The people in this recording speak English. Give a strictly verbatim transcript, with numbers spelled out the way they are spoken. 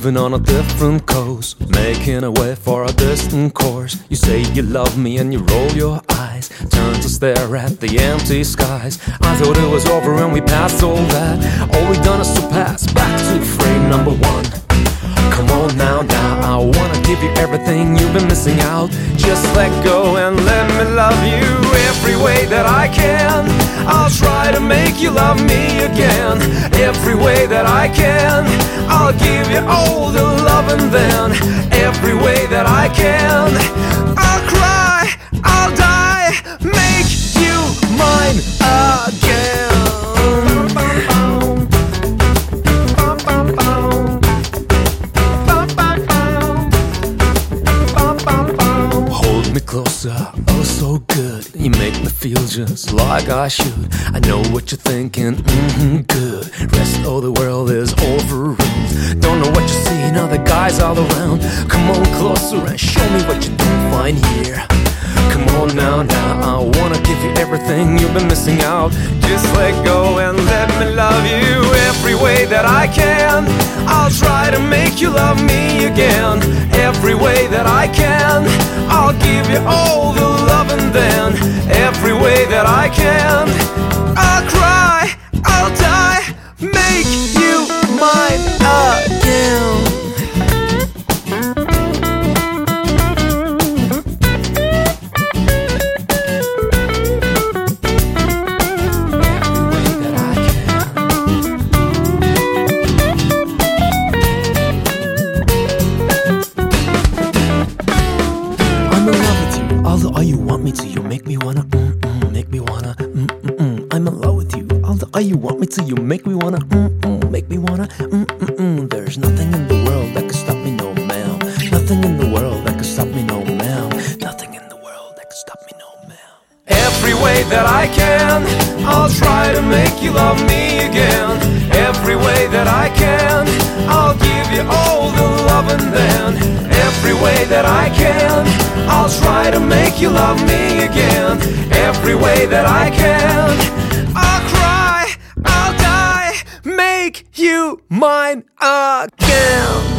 moving on a different coast, making a way for a distant course. You say you love me and you roll your eyes, turn to stare at the empty skies. I thought it was over and we passed all that. All we done is to pass back to frame number one. Come on now, now, I wanna give you everything you've been missing out. Just let go and let me love you every way that I can. I'll try to make you love me again. Every way that I can, I'll give you all the love, and then every way that I can, I'll cry, I'll die, make you mine again. Closer, oh so good. You make me feel just like I should. I know what you're thinking, mm-hmm, good. Rest of the world is overruled. Don't know what you're seeing, other guys all around. Come on closer and show me what you don't find here. Come on now, now, I wanna give you everything you've been missing out. Just let go and let me love you every way that I can. I'll try to make you love me again. Every way that I can, I'll give you all the love, and then every way that I can, I'll cry, I'll die, make you mine again. Although you want me to, you make me wanna, mm-mm, make me wanna, mm-mm-mm. I'm in love with you. Although you want me to, you make me wanna, mm-mm, make me wanna, mm-mm-mm. There's nothing in the world that can stop me, no ma'am. Nothing in the world that can stop me, no ma'am. Nothing in the world that can stop me, no ma'am. Every way that I can, I'll try to make you love me again. Every way that I can, I'll give you all the love, and then every way that I can, I'll try to make you love me again. Every way that I can, I'll cry, I'll die, make you mine again.